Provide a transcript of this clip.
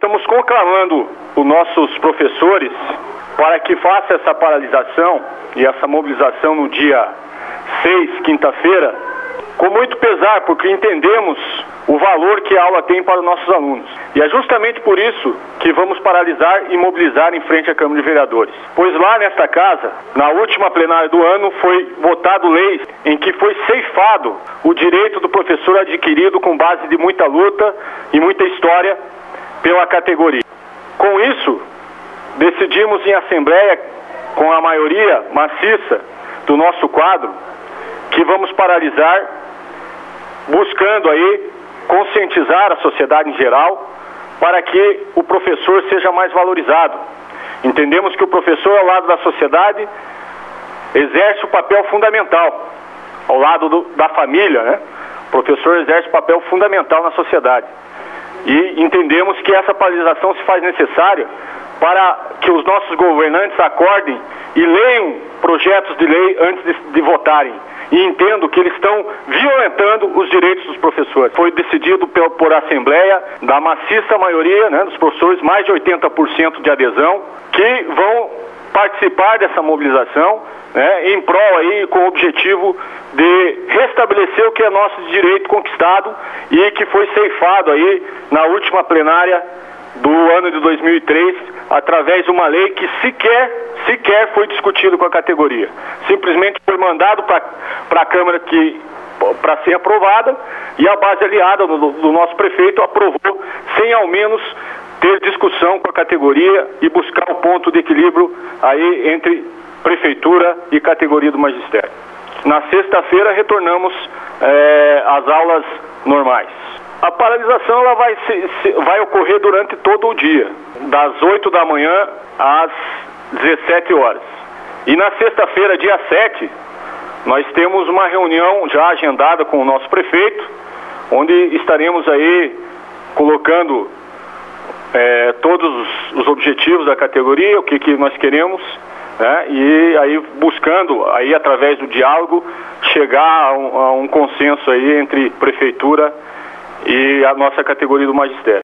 Estamos conclamando os nossos professores para que façam essa paralisação e essa mobilização no dia 6, quinta-feira, com muito pesar, porque entendemos o valor que a aula tem para os nossos alunos. E é justamente por isso que vamos paralisar e mobilizar em frente à Câmara de Vereadores. Pois lá nesta casa, na última plenária do ano, foi votado leis em que foi ceifado o direito do professor adquirido com base de muita luta e muita história pela categoria. Com isso, decidimos em assembleia, com a maioria maciça do nosso quadro, que vamos paralisar, buscando aí conscientizar a sociedade em geral para que o professor seja mais valorizado. Entendemos que o professor, ao lado da sociedade, exerce um papel fundamental, ao lado da família, né? O professor exerce um papel fundamental na sociedade. E entendemos que essa paralisação se faz necessária para que os nossos governantes acordem e leiam projetos de lei antes de votarem. E entendo que eles estão violentando os direitos dos professores. Foi decidido por Assembleia, da maciça maioria, né, dos professores, mais de 80% de adesão, que vão participar dessa mobilização, né, em prol aí, com o objetivo de restabelecer o que é nosso direito conquistado e que foi ceifado aí na última plenária do ano de 2003, através de uma lei que sequer foi discutido com a categoria. Simplesmente foi mandado para a Câmara para ser aprovada, e a base aliada do nosso prefeito aprovou sem ao menos ter discussão com a categoria e buscar o ponto de equilíbrio aí entre prefeitura e categoria do magistério. Na sexta-feira retornamos às aulas normais. A paralisação ela vai ocorrer durante todo o dia, das 8 da manhã às 17 horas. E na sexta-feira, dia 7, nós temos uma reunião já agendada com o nosso prefeito, onde estaremos aí colocando todos os objetivos da categoria, o que nós queremos, né? E aí buscando, aí, através do diálogo, chegar a um consenso aí entre prefeitura e a nossa categoria do magistério.